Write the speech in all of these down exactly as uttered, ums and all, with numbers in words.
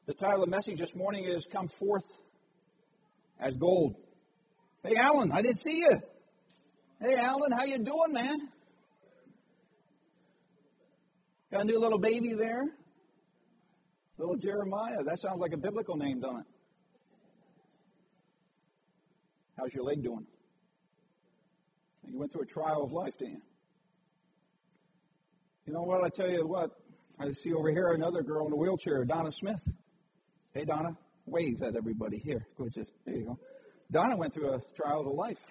The title of the message this morning is Come Forth as Gold. Hey, Alan, I didn't see you. Hey, Alan, how you doing, man? Got a new little baby there? Little Jeremiah. That sounds like a biblical name, doesn't it? How's your leg doing? You went through a trial of life, didn't you? You know what? I tell you what. I see over here another girl in a wheelchair, Donna Smith. Hey, Donna. Wave at everybody. Here. Go just, there you go. Donna went through a trial of life.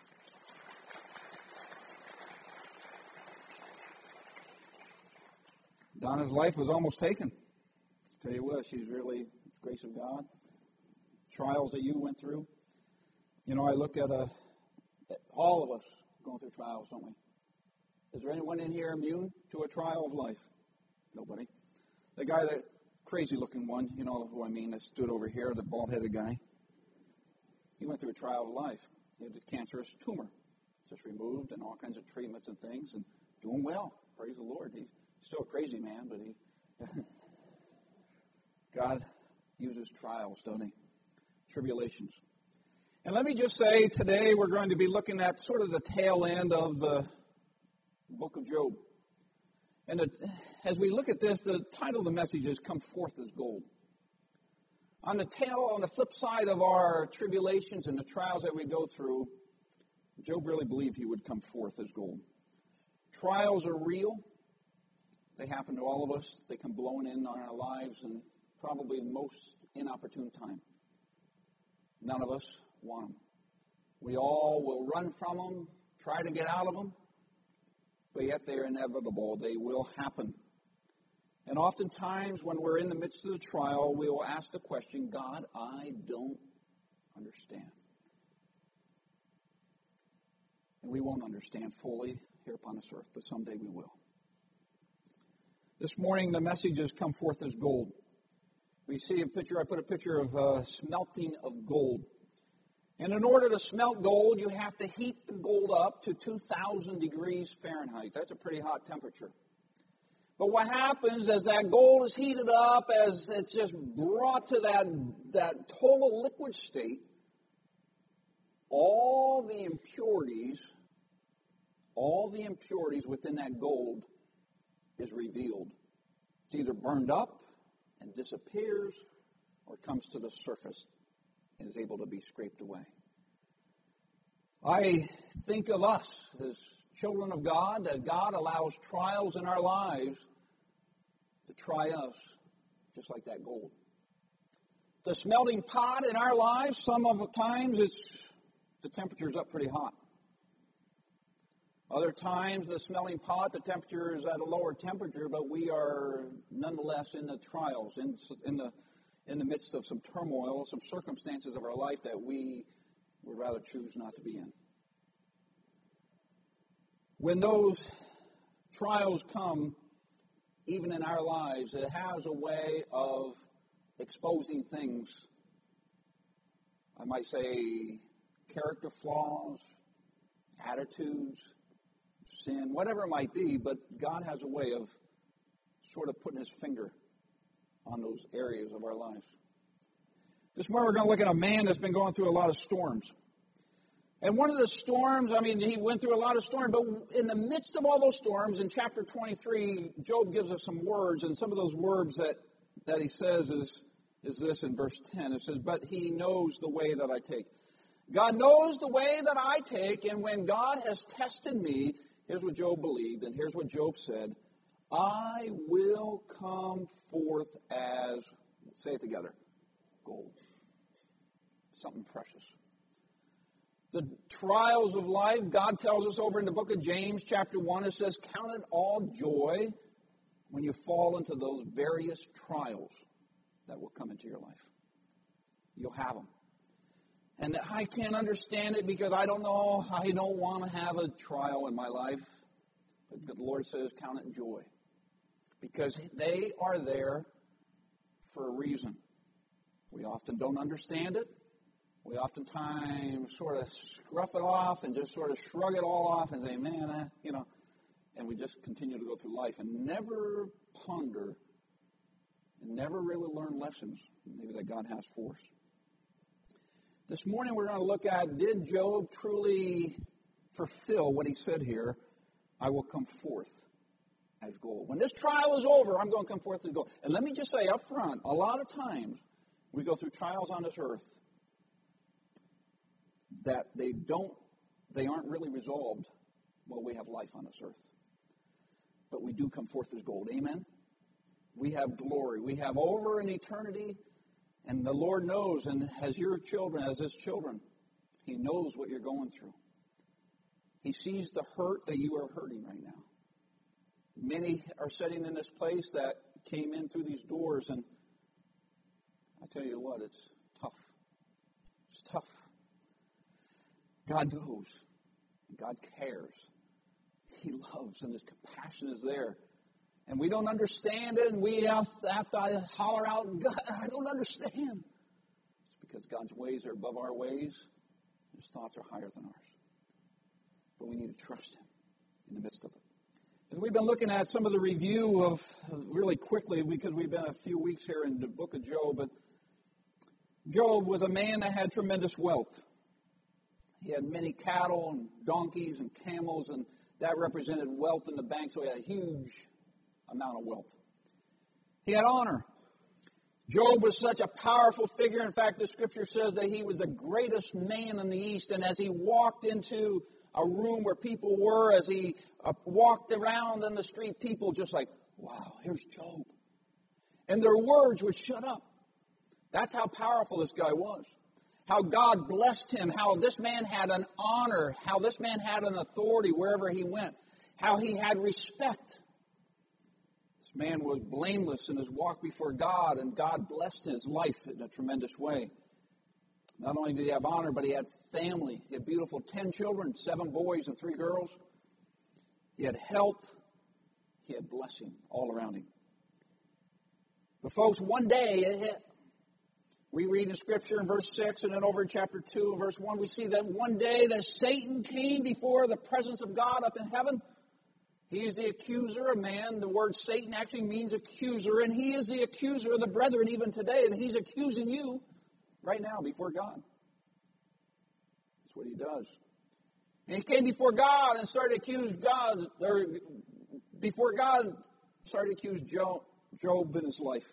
Donna's life was almost taken. Tell you what, she's really, grace of God. Trials that you went through. You know, I look at, a, at all of us going through trials, don't we? Is there anyone in here immune to a trial of life? Nobody. The guy, that crazy-looking one, you know who I mean, that stood over here, the bald-headed guy. He went through a trial of life. He had a cancerous tumor, just removed, and all kinds of treatments and things, and doing well. Praise the Lord. He's still a crazy man, but he... God uses trials, don't he? Tribulations. And let me just say, today we're going to be looking at sort of the tail end of the book of Job. And the, as we look at this, the title of the message is Come Forth as Gold. On the tail, on the flip side of our tribulations and the trials that we go through, Job really believed he would come forth as gold. Trials are real. They happen to all of us. They come blowing in on our lives and probably the most inopportune time. None of us want them. We all will run from them, try to get out of them, but yet they're inevitable. They will happen. And oftentimes when we're in the midst of the trial, we will ask the question, God, I don't understand. And we won't understand fully here upon this earth, but someday we will. This morning the message has come forth as gold. We see a picture, I put a picture of uh, smelting of gold. And in order to smelt gold, you have to heat the gold up to two thousand degrees Fahrenheit. That's a pretty hot temperature. But what happens as that gold is heated up, as it's just brought to that, that total liquid state, all the impurities, all the impurities within that gold is revealed. It's either burned up and disappears, or it comes to the surface and is able to be scraped away. I think of us as children of God, that God allows trials in our lives to try us, just like that gold. The smelting pot in our lives, some of the times it's the temperature's up pretty hot. Other times, the smelting pot, the temperature is at a lower temperature, but we are nonetheless in the trials, in, in the in the midst of some turmoil, some circumstances of our life that we would rather choose not to be in. When those trials come, even in our lives, it has a way of exposing things. I might say character flaws, attitudes, sin, whatever it might be, but God has a way of sort of putting his finger on those areas of our lives. This morning we're going to look at a man that's been going through a lot of storms. And one of the storms, I mean, he went through a lot of storms, but in the midst of all those storms, in chapter twenty-three, Job gives us some words, and some of those words that, that he says is, is this in verse ten. It says, but he knows the way that I take. God knows the way that I take, and when God has tested me, here's what Job believed, and here's what Job said, I will come forth as, say it together, gold. Something precious. The trials of life, God tells us over in the book of James, chapter one, it says, count it all joy when you fall into those various trials that will come into your life. You'll have them. And I can't understand it because I don't know, I don't want to have a trial in my life. But the Lord says, count it joy. Because they are there for a reason. We often don't understand it. We oftentimes sort of scruff it off and just sort of shrug it all off and say, man, I, you know, and we just continue to go through life and never ponder never really learn lessons maybe that God has for us. This morning we're going to look at, did Job truly fulfill what he said here, I will come forth as gold. When this trial is over, I'm going to come forth as gold. And let me just say up front, a lot of times we go through trials on this earth that they don't, they aren't really resolved while we have life on this earth. But we do come forth as gold. Amen? We have glory. We have over an eternity, and the Lord knows, and as your children, as his children, he knows what you're going through. He sees the hurt that you are hurting right now. Many are sitting in this place that came in through these doors, and I tell you what, it's tough. It's tough. God knows. God cares. He loves, and his compassion is there. And we don't understand it, and we have to, have to holler out, God, I don't understand. It's because God's ways are above our ways. His thoughts are higher than ours. But we need to trust him in the midst of it. And we've been looking at some of the review of, really quickly, because we've been a few weeks here in the book of Job, but Job was a man that had tremendous wealth. He had many cattle and donkeys and camels, and that represented wealth in the bank, so he had a huge amount of wealth. He had honor. Job was such a powerful figure. In fact, the scripture says that he was the greatest man in the East, and as he walked into a room where people were, as he uh, walked around in the street, people just like, wow, here's Job. And their words would shut up. That's how powerful this guy was. How God blessed him, how this man had an honor, how this man had an authority wherever he went, how he had respect. This man was blameless in his walk before God, and God blessed his life in a tremendous way. Not only did he have honor, but he had family. He had beautiful ten children, seven boys and three girls. He had health. He had blessing all around him. But folks, one day it hit. We read in Scripture in verse six, and then over in chapter two and verse one, we see that one day that Satan came before the presence of God up in heaven. He is the accuser of man. The word Satan actually means accuser, and he is the accuser of the brethren even today, and he's accusing you right now before God. That's what he does. And he came before God and started to accuse God, or before God started to accuse Job, Job in his life.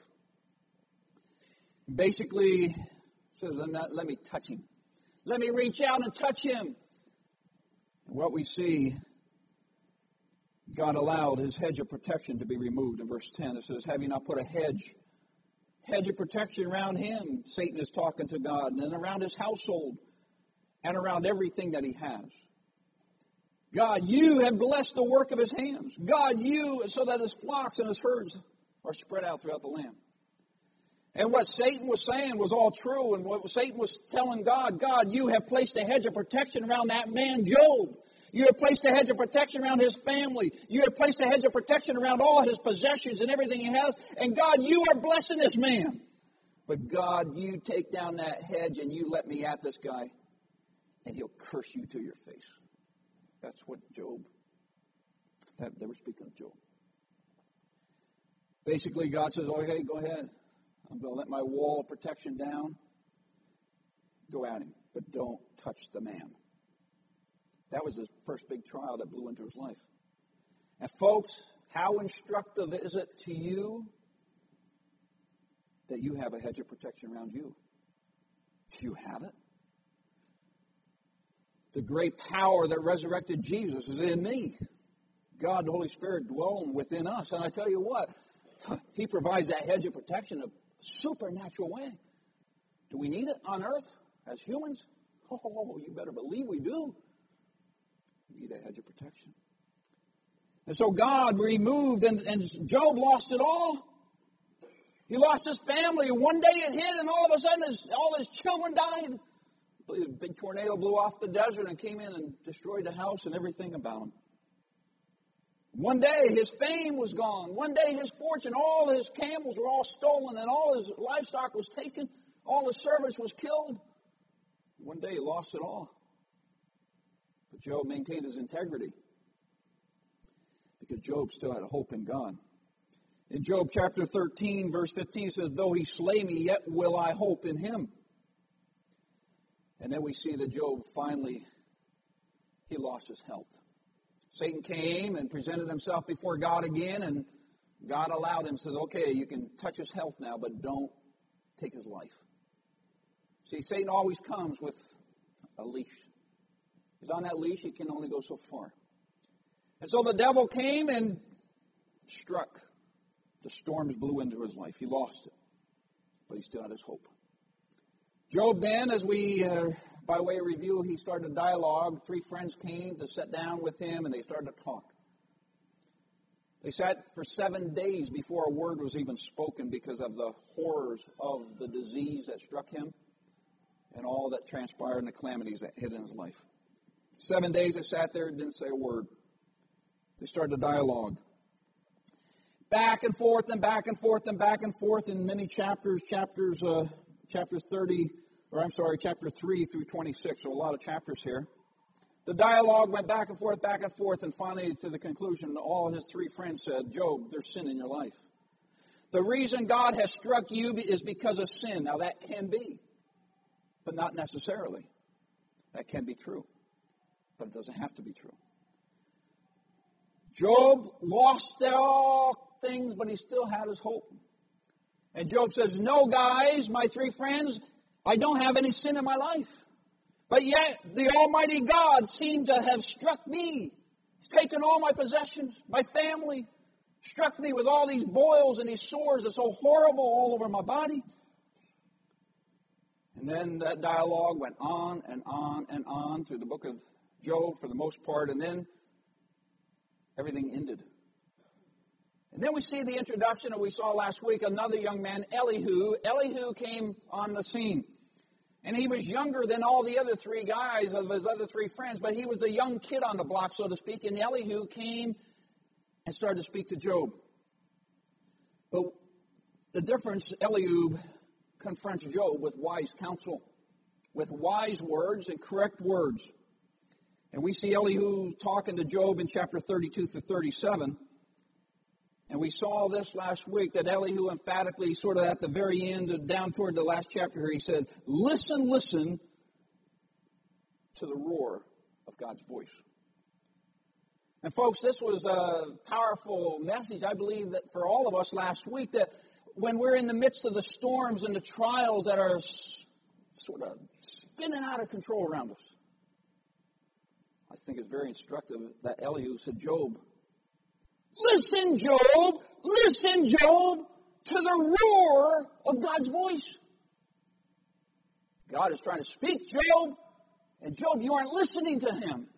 Basically, says, let me touch him. Let me reach out and touch him. And what we see, God allowed his hedge of protection to be removed. In verse ten, it says, have you not put a hedge, hedge of protection around him? Satan is talking to God, and then around his household, and around everything that he has. God, you have blessed the work of his hands. God, you, so that his flocks and his herds are spread out throughout the land. And what Satan was saying was all true. And what Satan was telling God, God, you have placed a hedge of protection around that man, Job. You have placed a hedge of protection around his family. You have placed a hedge of protection around all his possessions and everything he has. And God, you are blessing this man. But God, you take down that hedge and you let me at this guy, and he'll curse you to your face. That's what Job, that they were speaking of Job. Basically, God says, okay, go ahead. I'm going to let my wall of protection down. Go at him, but don't touch the man. That was the first big trial that blew into his life. And folks, how instructive is it to you that you have a hedge of protection around you? Do you have it? The great power that resurrected Jesus is in me. God, the Holy Spirit, dwelling within us. And I tell you what, he provides that hedge of protection in a supernatural way. Do we need it on earth as humans? Oh, you better believe we do. We need a hedge of protection. And so God removed, and, and Job lost it all. He lost his family. One day it hit, and all of a sudden his, all his children died. A big tornado blew off the desert and came in and destroyed the house and everything about him. One day his fame was gone. One day his fortune, all his camels were all stolen, and all his livestock was taken. All his servants was killed. One day he lost it all. But Job maintained his integrity because Job still had a hope in God. In Job chapter thirteen, verse fifteen, it says, though he slay me, yet will I hope in him. And then we see that Job finally, he lost his health. Satan came and presented himself before God again, and God allowed him, said, okay, you can touch his health now, but don't take his life. See, Satan always comes with a leash. He's on that leash, he can only go so far. And so the devil came and struck. The storms blew into his life. He lost it. But he still had his hope. Job then, as we, uh, by way of review, he started a dialogue. Three friends came to sit down with him, and they started to talk. They sat for seven days before a word was even spoken because of the horrors of the disease that struck him and all that transpired and the calamities that hit in his life. Seven days they sat there and didn't say a word. They started a dialogue. Back and forth and back and forth and back and forth in many chapters, chapters, uh, chapters thirty, or I'm sorry, chapter three through twenty-six, so a lot of chapters here. The dialogue went back and forth, back and forth, and finally to the conclusion, all his three friends said, Job, there's sin in your life. The reason God has struck you is because of sin. Now that can be, but not necessarily. That can be true, but it doesn't have to be true. Job lost all things, but he still had his hope. And Job says, no, guys, my three friends, I don't have any sin in my life. But yet, the Almighty God seemed to have struck me. He's taken all my possessions, my family, struck me with all these boils and these sores that's so horrible all over my body. And then that dialogue went on and on and on through the book of Job for the most part, and then everything ended. And then we see the introduction that we saw last week, another young man, Elihu. Elihu came on the scene. And he was younger than all the other three guys of his other three friends, but he was the young kid on the block, so to speak. And Elihu came and started to speak to Job. But the difference, Elihu confronts Job with wise counsel, with wise words and correct words. And we see Elihu talking to Job in chapter thirty-two through thirty-seven. And we saw this last week, that Elihu emphatically, sort of at the very end, down toward the last chapter here, he said, listen, listen to the roar of God's voice. And folks, this was a powerful message, I believe, that for all of us last week, that when we're in the midst of the storms and the trials that are sort of spinning out of control around us, I think it's very instructive that Elihu said, Job, listen, Job, listen, Job, to the roar of God's voice. God is trying to speak, Job, and Job, you aren't listening to him.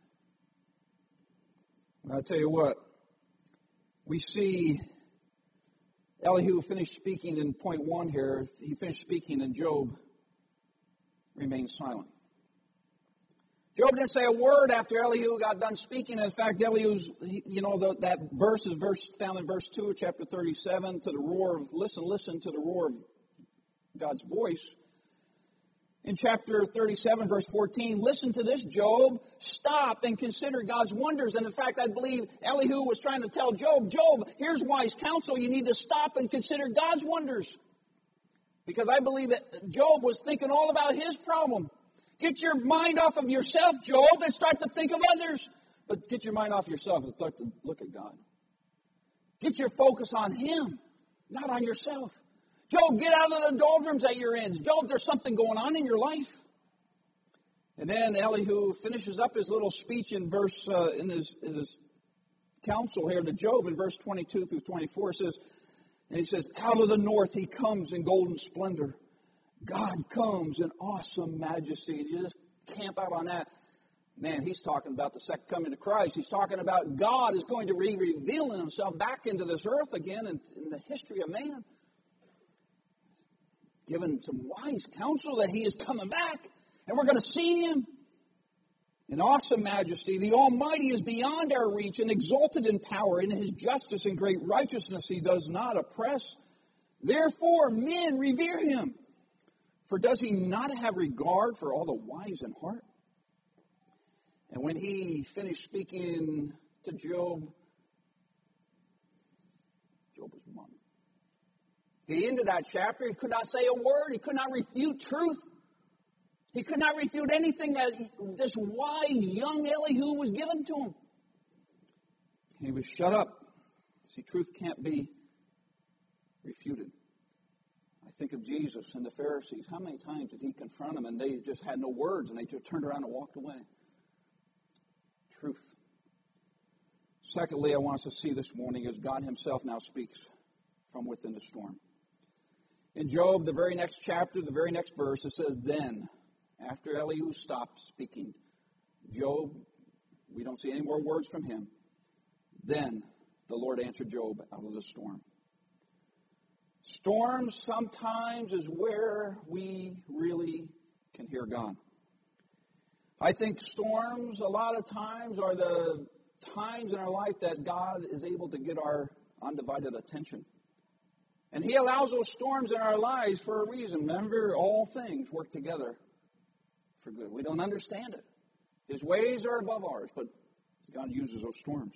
I'll tell you what, we see Elihu finished speaking in point one here. He finished speaking and Job remained silent. Job didn't say a word after Elihu got done speaking. In fact, Elihu's, you know, the, that verse is verse found in verse two of chapter thirty-seven, to the roar of, listen, listen to the roar of God's voice. In chapter thirty-seven, verse fourteen, listen to this, Job, stop and consider God's wonders. And in fact, I believe Elihu was trying to tell Job, Job, here's wise counsel. You need to stop and consider God's wonders. Because I believe that Job was thinking all about his problem. Get your mind off of yourself, Job, and start to think of others. But get your mind off yourself and start to look at God. Get your focus on Him, not on yourself. Job, get out of the doldrums that you're in. Job, there's something going on in your life. And then Elihu finishes up his little speech in verse uh, in his, in his counsel here to Job in verse twenty-two through twenty-four. It says, and he says, out of the north He comes in golden splendor. God comes in awesome majesty. And you just camp out on that. Man, he's talking about the second coming of Christ. He's talking about God is going to be revealing Himself back into this earth again in, in the history of man. Given some wise counsel that He is coming back. And we're going to see Him in awesome majesty. The Almighty is beyond our reach and exalted in power. In His justice and great righteousness He does not oppress. Therefore men revere Him. For does He not have regard for all the wise in heart? And when he finished speaking to Job, Job was mum. He ended that chapter. He could not say a word. He could not refute truth. He could not refute anything that this wise young Elihu was given to him. He was shut up. See, truth can't be refuted. I think of Jesus and the Pharisees. How many times did he confront them and they just had no words and they just turned around and walked away? Truth. Secondly, I want us to see this morning is God himself now speaks from within the storm. In Job, the very next chapter, the very next verse, it says, then, after Elihu stopped speaking, Job, we don't see any more words from him. Then the Lord answered Job out of the storm. Storms sometimes is where we really can hear God. I think storms a lot of times are the times in our life that God is able to get our undivided attention. And he allows those storms in our lives for a reason. Remember, all things work together for good. We don't understand it. His ways are above ours, but God uses those storms.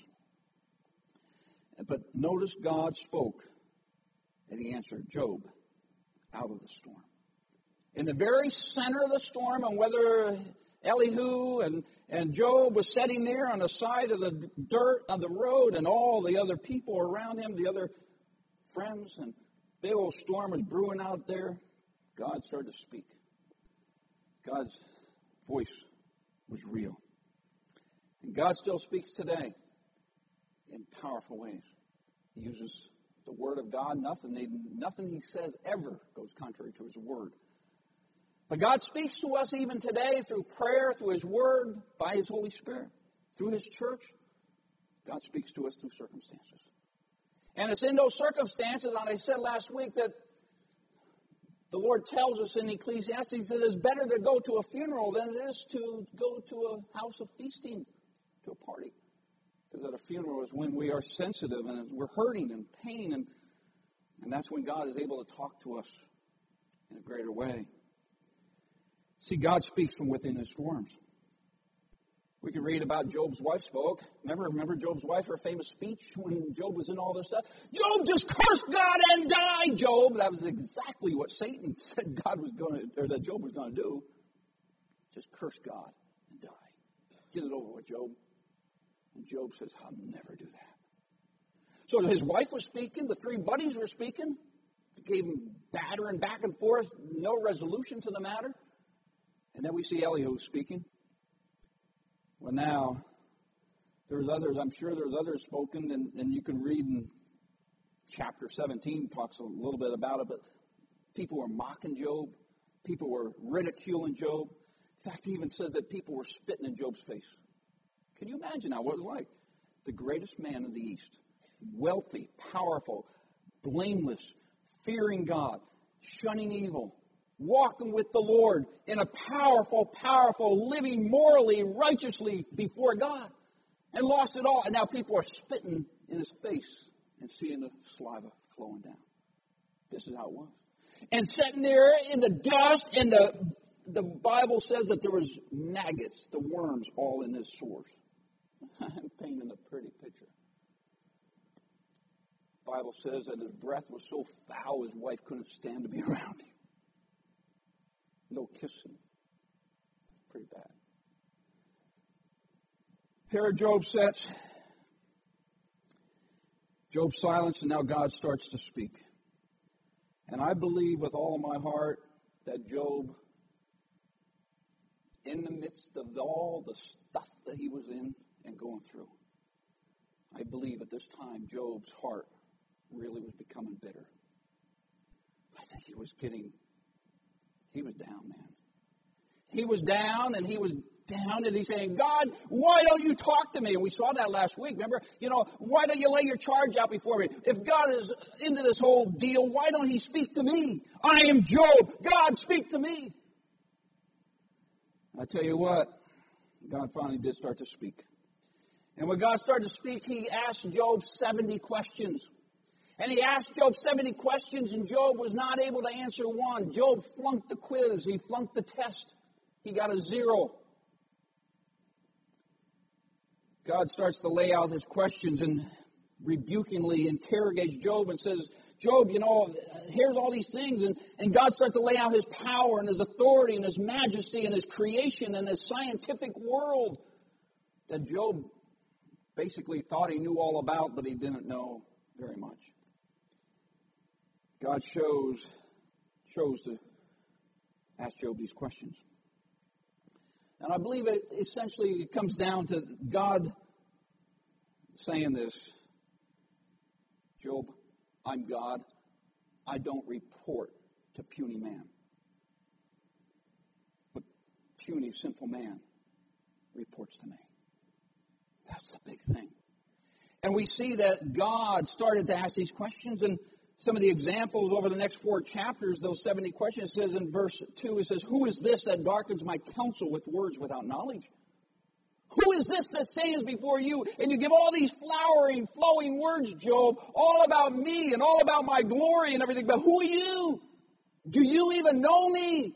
But notice God spoke, and he answered Job out of the storm. In the very center of the storm, and whether Elihu and, and Job was sitting there on the side of the dirt of the road, and all the other people around him, the other friends, and big old storm was brewing out there, God started to speak. God's voice was real. And God still speaks today in powerful ways. He uses the Word of God. Nothing, nothing he says ever goes contrary to his Word. But God speaks to us even today through prayer, through his Word, by his Holy Spirit, through his church. God speaks to us through circumstances. And it's in those circumstances, and I said last week, that the Lord tells us in Ecclesiastes that it's better to go to a funeral than it is to go to a house of feasting, to a party. Because at a funeral is when we are sensitive and we're hurting and pain, and, and that's when God is able to talk to us in a greater way. See, God speaks from within his storms. We can read about Job's wife spoke. Remember, remember Job's wife, her famous speech when Job was in all this stuff? Job, just curse God and die, Job. That was exactly what Satan said God was going to, or that Job was going to do. Just curse God and die. Get it over with, Job. And Job says, I'll never do that. So his wife was speaking. The three buddies were speaking. They gave him battering back and forth. No resolution to the matter. And then we see Elihu speaking. Well, now, there's others, I'm sure there's others spoken, and, and you can read in chapter seventeen, talks a little bit about it, but people were mocking Job. People were ridiculing Job. In fact, he even says that people were spitting in Job's face. Can you imagine now what it was like? The greatest man in the East, wealthy, powerful, blameless, fearing God, shunning evil, walking with the Lord in a powerful, powerful, living morally, righteously before God, and lost it all. And now people are spitting in his face and seeing the saliva flowing down. This is how it was. And sitting there in the dust, and the, the Bible says that there was maggots, the worms, all in his sores. I'm painting a pretty picture. The Bible says that his breath was so foul his wife couldn't stand to be around him. No kissing. Pretty bad. Here Job sits. Job silenced, and now God starts to speak. And I believe with all of my heart that Job, in the midst of all the stuff that he was in and going through, I believe at this time Job's heart really was becoming bitter. I think he was getting, he was down, man. He was down, and he was down, and he's saying, God, why don't you talk to me? And we saw that last week, remember? You know, why don't you lay your charge out before me? If God is into this whole deal, why don't he speak to me? I am Job. God, speak to me. I tell you what, God finally did start to speak. And when God started to speak, he asked Job seventy questions. And he asked Job seventy questions, and Job was not able to answer one. Job flunked the quiz. He flunked the test. He got a zero. God starts to lay out his questions and rebukingly interrogates Job and says, Job, you know, here's all these things. And, and God starts to lay out his power and his authority and his majesty and his creation and his scientific world that Job basically thought he knew all about, but he didn't know very much. God chose, chose to ask Job these questions. And I believe it essentially comes down to God saying this, Job, I'm God. I don't report to puny man. But puny, sinful man reports to me. That's the big thing. And we see that God started to ask these questions, and some of the examples over the next four chapters, those seventy questions, it says in verse two, it says, who is this that darkens my counsel with words without knowledge? Who is this that stands before you? And you give all these flowering, flowing words, Job, all about me and all about my glory and everything. But who are you? Do you even know me?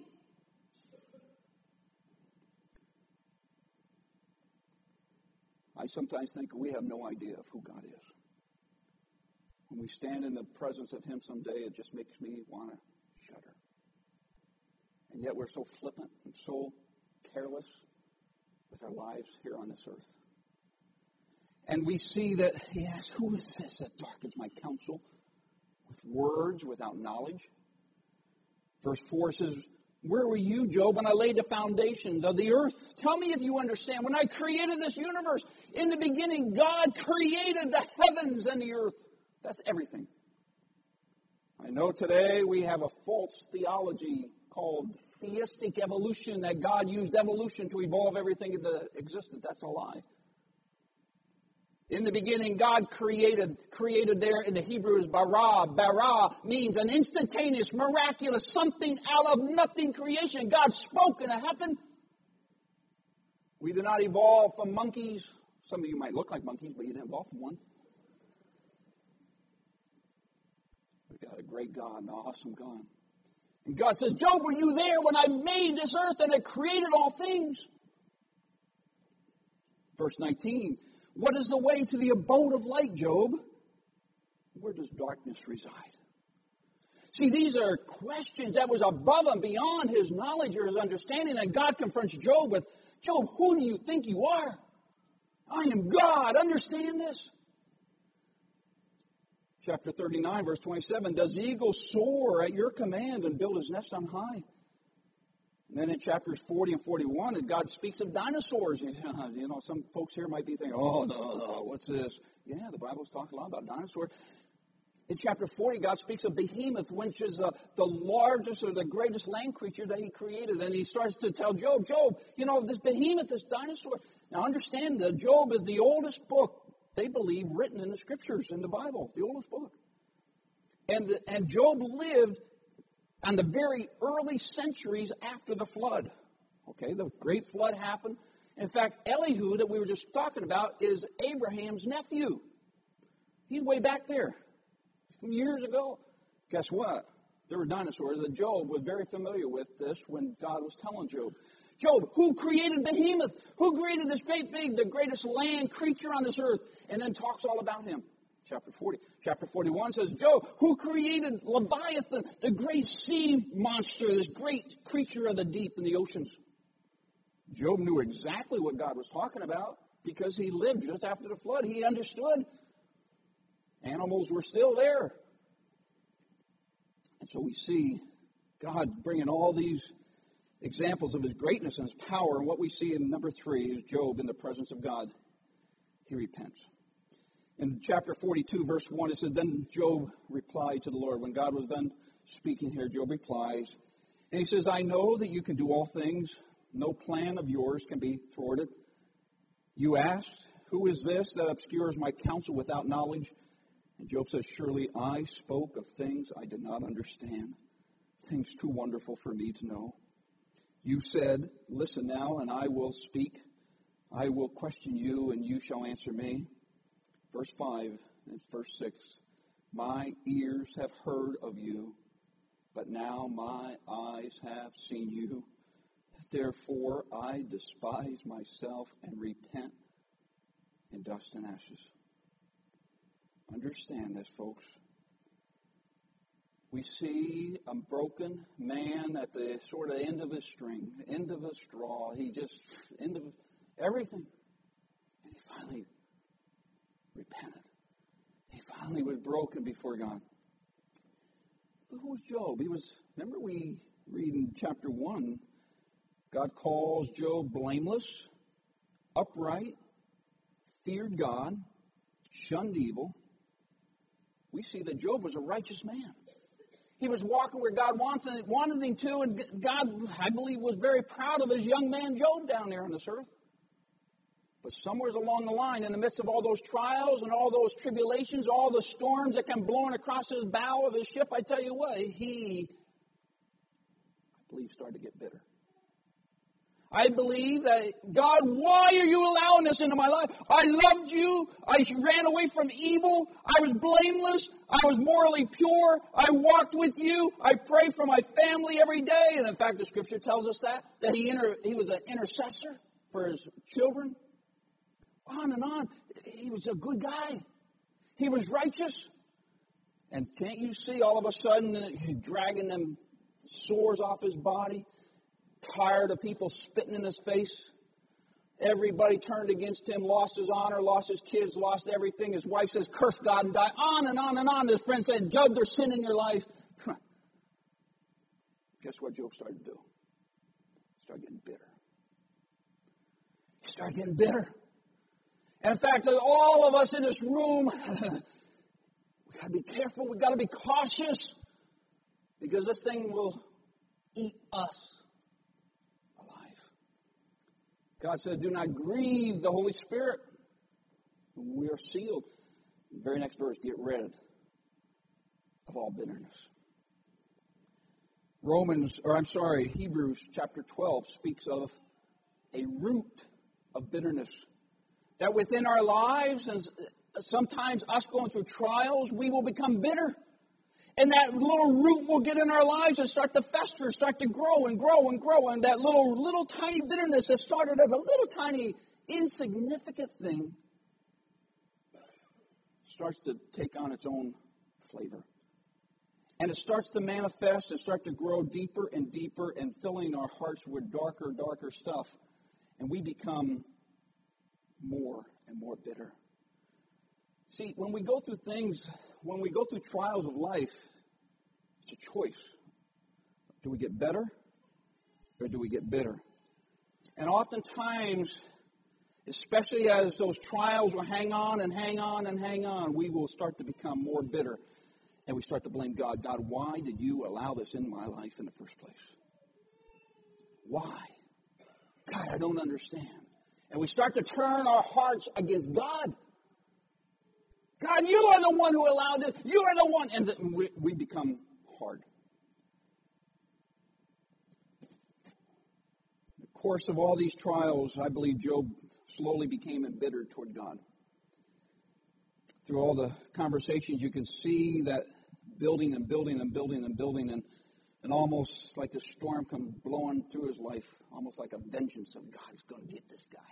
I sometimes think we have no idea of who God is. When we stand in the presence of him someday, it just makes me want to shudder. And yet we're so flippant and so careless with our lives here on this earth. And we see that he asks, who is this that darkens my counsel with words without knowledge? Verse four says, where were you, Job, when I laid the foundations of the earth? Tell me if you understand. When I created this universe, in the beginning, God created the heavens and the earth. That's everything. I know today we have a false theology called theistic evolution, that God used evolution to evolve everything into existence. That's a lie. In the beginning, God created, created there in the Hebrew is bara. Bara means an instantaneous, miraculous, something out of nothing creation. God spoke and it happened. We did not evolve from monkeys. Some of you might look like monkeys, but you didn't evolve from one. We've got a great God, an awesome God. And God says, Job, were you there when I made this earth and I created all things? Verse nineteen, what is the way to the abode of light, Job? Where does darkness reside? See, these are questions that was above and beyond his knowledge or his understanding. And God confronts Job with, Job, who do you think you are? I am God. Understand this? Chapter thirty-nine, verse twenty-seven, does the eagle soar at your command and build his nest on high? And then in chapters forty and forty-one, God speaks of dinosaurs. You know, some folks here might be thinking, oh, no, no, what's this? Yeah, the Bible's talking a lot about dinosaurs. In chapter forty, God speaks of behemoth, which is uh, the largest or the greatest land creature that he created. And he starts to tell Job, Job, you know, this behemoth, this dinosaur. Now understand that Job is the oldest book, they believe, written in the scriptures, in the Bible, the oldest book. And, the, and Job lived on the very early centuries after the flood. Okay, the great flood happened. In fact, Elihu, that we were just talking about, is Abraham's nephew. He's way back there. From years ago. Guess what? There were dinosaurs that Job was very familiar with this when God was telling Job. Job, who created behemoth? Who created this great big, the greatest land creature on this earth? And then talks all about him. Chapter forty. Chapter forty-one says, Job, who created Leviathan, the great sea monster, this great creature of the deep in the oceans? Job knew exactly what God was talking about because he lived just after the flood. He understood. Animals were still there. And so we see God bringing all these examples of his greatness and his power. And what we see in number three is Job in the presence of God. He repents. In chapter forty-two, verse one, it says, then Job replied to the Lord. When God was done speaking here, Job replies. And he says, I know that you can do all things. No plan of yours can be thwarted. You asked, who is this that obscures my counsel without knowledge? And Job says, surely I spoke of things I did not understand, things too wonderful for me to know. You said, listen now, and I will speak. I will question you, and you shall answer me. Verse five and verse six, my ears have heard of you, but now my eyes have seen you. Therefore I despise myself and repent in dust and ashes. Understand this, folks. we see a broken man at the sort of end of his string, end of his straw. He just, end of everything. And he finally repented. He finally was broken before God. But who was Job? He was, remember we read in chapter one, God calls Job blameless, upright, feared God, shunned evil. We see that Job was a righteous man. He was walking where God wanted, wanted him to, and God, I believe, was very proud of his young man Job down there on this earth. But somewhere along the line, in the midst of all those trials and all those tribulations, all the storms that come blowing across his bow of his ship, I tell you what, he, I believe, started to get bitter. I believe that, God, why are you allowing this into my life? I loved you. I ran away from evil. I was blameless. I was morally pure. I walked with you. I prayed for my family every day. And in fact, the scripture tells us that, that he, inter, he was an intercessor for his children. On and on. He was a good guy. He was righteous. And can't you see all of a sudden dragging them sores off his body? Tired of people spitting in his face. Everybody turned against him, lost his honor, lost his kids, lost everything. His wife says, curse God and die. On and on and on. His friend said, Job, there's sin in your life. Guess what Job started to do? He started getting bitter. He started getting bitter. And in fact, all of us in this room, we got to be careful. We got to be cautious. Because this thing will eat us. God said, do not grieve the Holy Spirit. We are sealed. The very next verse, get rid of all bitterness. Romans, or I'm sorry, Hebrews chapter twelve speaks of a root of bitterness. That within our lives, and sometimes us going through trials, we will become bitter. And that little root will get in our lives and start to fester, start to grow and grow and grow. And that little, little tiny bitterness that started as a little tiny insignificant thing starts to take on its own flavor. And it starts to manifest and start to grow deeper and deeper and filling our hearts with darker, darker stuff. And we become more and more bitter. See, when we go through things, when we go through trials of life, it's a choice. Do we get better or do we get bitter? And oftentimes, especially as those trials will hang on and hang on and hang on, we will start to become more bitter. And we start to blame God. God, why did you allow this in my life in the first place? Why? God, I don't understand. And we start to turn our hearts against God. God, you are the one who allowed this. You are the one. And we, we become hard. In the course of all these trials, I believe Job slowly became embittered toward God. Through all the conversations, you can see that building and building and building and building, and, and almost like a storm comes blowing through his life, almost like a vengeance of God is going to get this guy.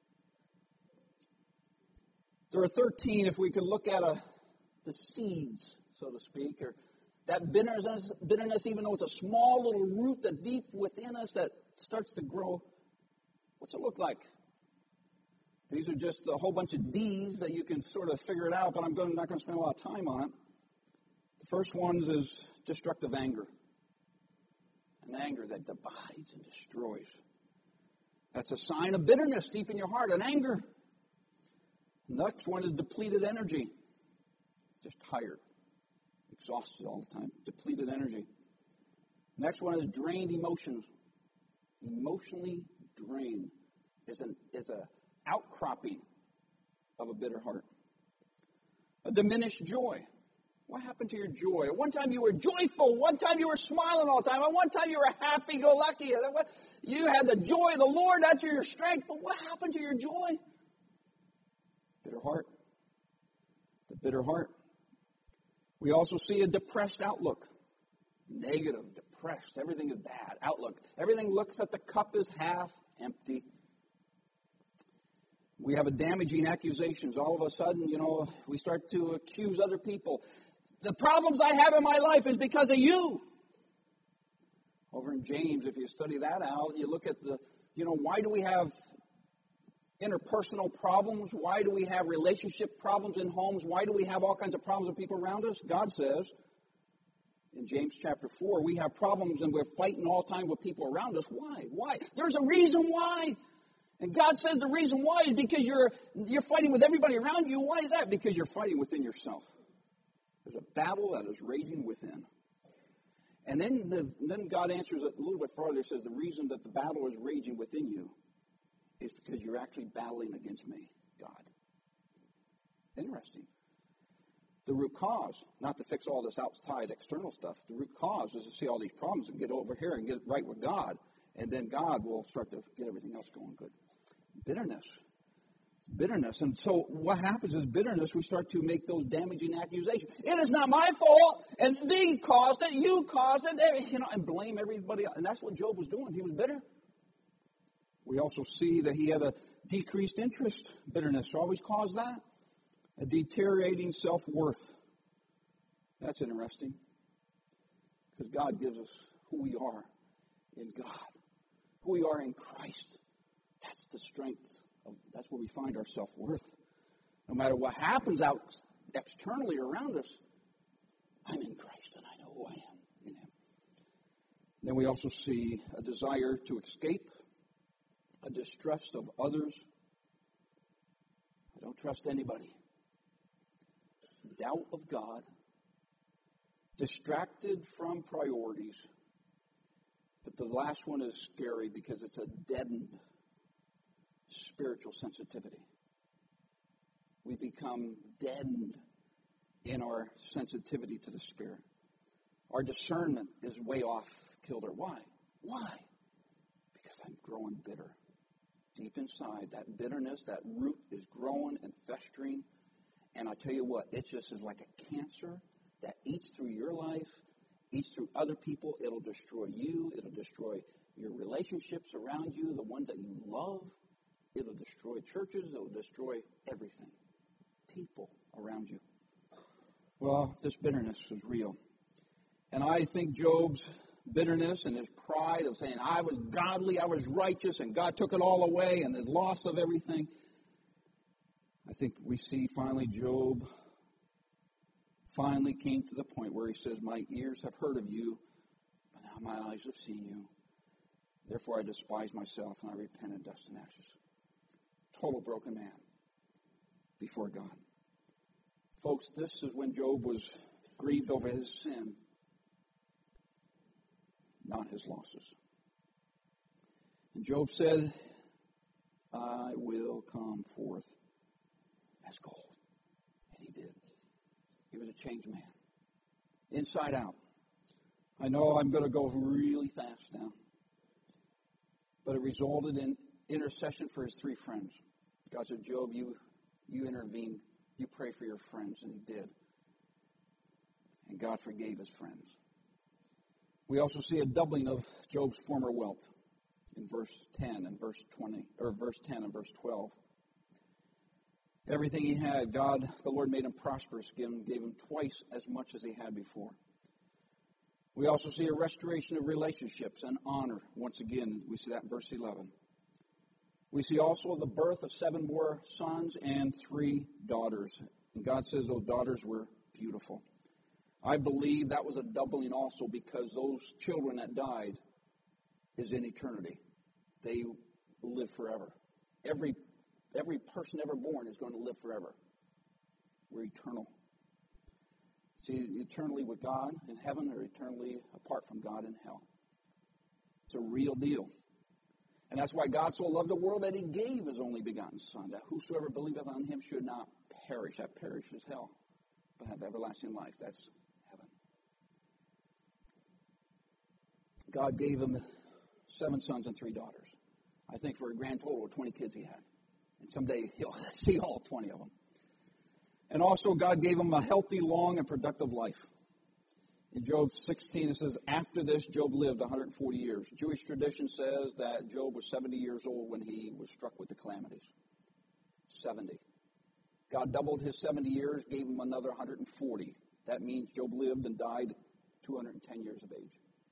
There are thirteen, if we could look at a, the seeds, so to speak, or that bitterness, bitterness, even though it's a small little root that deep within us that starts to grow. What's it look like? These are just a whole bunch of D's that you can sort of figure it out, but I'm going, not going to spend a lot of time on it. The first one is destructive anger. An anger that divides and destroys. That's a sign of bitterness deep in your heart, an anger. Next one is depleted energy. Just tired. Exhausted all the time. Depleted energy. Next one is drained emotions. Emotionally drained. It's an it's a outcropping of a bitter heart. A diminished joy. What happened to your joy? At one time you were joyful. One time you were smiling all the time. At one time you were happy-go-lucky. You had the joy of the Lord. That's your strength. But what happened to your joy? Bitter heart. The bitter heart. We also see a depressed outlook. Negative, depressed. Everything is bad. Outlook. Everything looks at the cup as half empty. We have a damaging accusations. All of a sudden, you know, we start to accuse other people. The problems I have in my life is because of you. Over in James, if you study that out, you look at the, you know, why do we have interpersonal problems? Why do we have relationship problems in homes? Why do we have all kinds of problems with people around us? God says in James chapter four, we have problems and we're fighting all the time with people around us. Why? Why? There's a reason why. And God says the reason why is because you're you're fighting with everybody around you. Why is that? Because you're fighting within yourself. There's a battle that is raging within. And then, the, then God answers it a little bit farther. He says the reason that the battle is raging within you is because you're actually battling against me, God. Interesting. The root cause, not to fix all this outside external stuff, the root cause is to see all these problems and get over here and get right with God. And then God will start to get everything else going good. Bitterness. Bitterness. And so what happens is bitterness, we start to make those damaging accusations. It is not my fault, and they caused it, you caused it, you know, and blame everybody else. And that's what Job was doing. He was bitter. We also see that he had a decreased interest. Bitterness always caused that. A deteriorating self-worth. That's interesting. Because God gives us who we are in God. Who we are in Christ. That's the strength. Of, that's where we find our self-worth. No matter what happens out externally around us, I'm in Christ and I know who I am in Him. Then we also see a desire to escape, a distrust of others. I don't trust anybody. Doubt of God, distracted from priorities. But the last one is scary because it's a deadened spiritual sensitivity. We become deadened in our sensitivity to the Spirit. Our discernment is way off kilter. Why? Why? Because I'm growing bitter. Deep inside, that bitterness, that root is growing and festering. And I tell you what, it just is like a cancer that eats through your life, eats through other people. It'll destroy you. It'll destroy your relationships around you, the ones that you love. It'll destroy churches. It'll destroy everything. People around you. Well, this bitterness is real. And I think Job's bitterness and his pride of saying, I was godly, I was righteous, and God took it all away, and his loss of everything. I think we see finally Job finally came to the point where he says, my ears have heard of you, but now my eyes have seen you. Therefore I despise myself, and I repent in dust and ashes. Total broken man before God. Folks, this is when Job was grieved over his sin, not his losses. And Job said, I will come forth as gold. And he did. He was a changed man. Inside out. I know I'm going to go really fast now. But it resulted in intercession for his three friends. God said, Job, you, you intervene. You pray for your friends. And he did. And God forgave his friends. We also see a doubling of Job's former wealth in verse ten and verse twenty, or verse ten and verse twelve. Everything he had, God, the Lord made him prosperous, gave him, gave him twice as much as he had before. We also see a restoration of relationships and honor. Once again, we see that in verse eleven. We see also the birth of seven more sons and three daughters. And God says those daughters were beautiful. I believe that was a doubling also because those children that died is in eternity. They will live forever. Every every person ever born is going to live forever. We're eternal. See, eternally with God in heaven or eternally apart from God in hell. It's a real deal. And that's why God so loved the world that he gave his only begotten Son, that whosoever believeth on him should not perish. That perish is hell, but have everlasting life. That's heaven. God gave him seven sons and three daughters. I think for a grand total of twenty kids he had. And someday he'll see all twenty of them. And also God gave him a healthy, long, and productive life. In Job sixteen, it says, after this, Job lived one hundred forty years. Jewish tradition says that Job was seventy years old when he was struck with the calamities. seventy. God doubled his seventy years, gave him another one hundred forty. That means Job lived and died at two hundred ten years of age.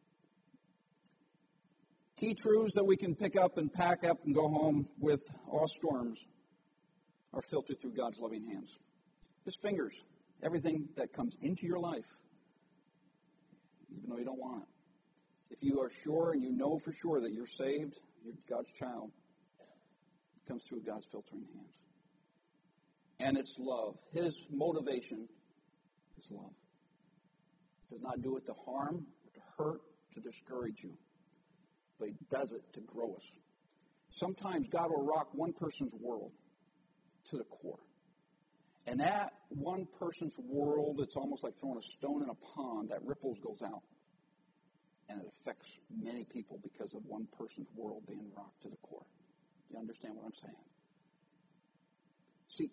Key truths that we can pick up and pack up and go home with: all storms are filtered through God's loving hands. His fingers, everything that comes into your life, even though you don't want it. If you are sure and you know for sure that you're saved, you're God's child, it comes through God's filtering hands. And it's love. His motivation is love. He does not do it to harm, to hurt, to discourage you. But he does it to grow us. Sometimes God will rock one person's world to the core. And that one person's world, it's almost like throwing a stone in a pond that ripples, goes out. And it affects many people because of one person's world being rocked to the core. You understand what I'm saying? See,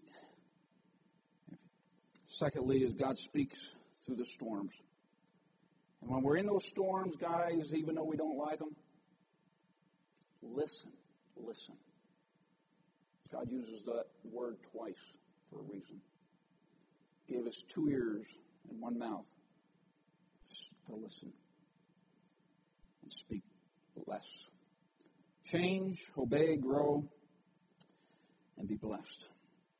secondly, is God speaks through the storms. And when we're in those storms, guys, even though we don't like them, listen, listen. God uses that word twice for a reason. He gave us two ears and one mouth to listen and speak less. Change, obey, grow, and be blessed.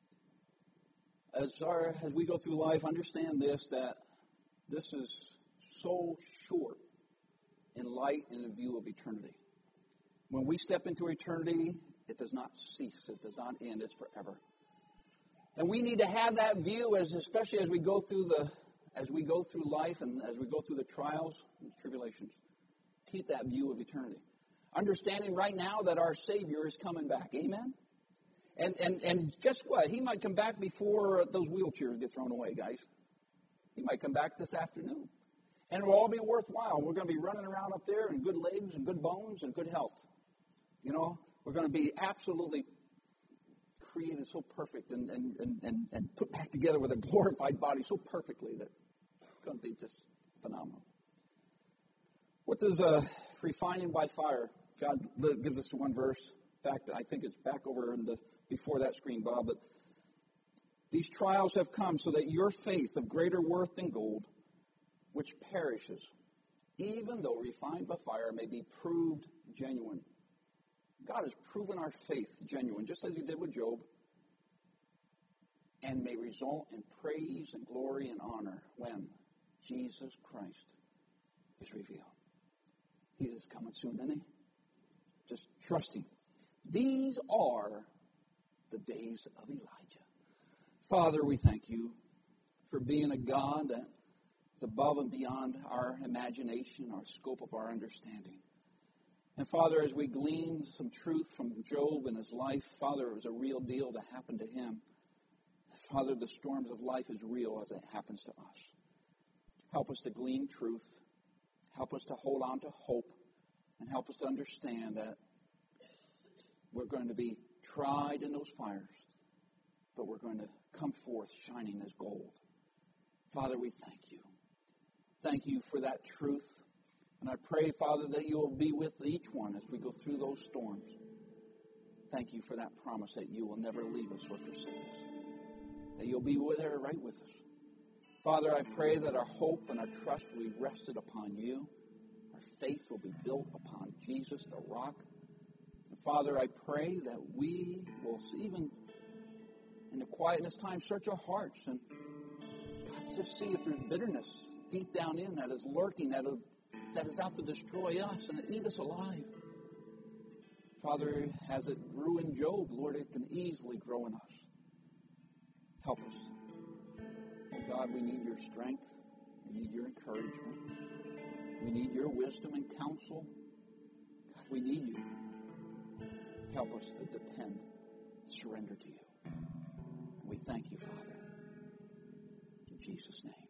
As our, as we go through life, understand this, that this is so short in light and in view of eternity. When we step into eternity, it does not cease. It does not end. It's forever. And we need to have that view, as especially as we go through the as we go through life and as we go through the trials and tribulations. Keep that view of eternity. Understanding right now that our Savior is coming back. Amen? And and and guess what? He might come back before those wheelchairs get thrown away, guys. He might come back this afternoon. And it'll all be worthwhile. We're going to be running around up there in good legs and good bones and good health. You know, we're going to be absolutely created so perfect and, and, and, and, and put back together with a glorified body so perfectly that it's going to be just phenomenal. What does uh, refining by fire? God gives us one verse. In fact, I think it's back over in the before that screen, Bob. But these trials have come so that your faith of greater worth than gold, which perishes, even though refined by fire, may be proved genuine. God has proven our faith genuine, just as he did with Job, and may result in praise and glory and honor when Jesus Christ is revealed. He is coming soon, isn't he? Just trust him. These are the days of Elijah. Father, we thank you for being a God that is above and beyond our imagination, our scope of our understanding. And Father, as we glean some truth from Job and his life, Father, it was a real deal that happened to him. Father, the storms of life is real as it happens to us. Help us to glean truth. Help us to hold on to hope. And help us to understand that we're going to be tried in those fires, but we're going to come forth shining as gold. Father, we thank you. Thank you for that truth. And I pray, Father, that you will be with each one as we go through those storms. Thank you for that promise that you will never leave us or forsake us. That you'll be there right with us. Father, I pray that our hope and our trust will be rested upon you. Our faith will be built upon Jesus, the rock. And Father, I pray that we will, even in the quietness time, search our hearts and God, just see if there's bitterness deep down in that is lurking, that is that is out to destroy us and eat us alive. Father, as it grew in Job, Lord, it can easily grow in us. Help us. Oh God, we need your strength. We need your encouragement. We need your wisdom and counsel. God, we need you. Help us to depend, surrender to you. And we thank you, Father. In Jesus' name.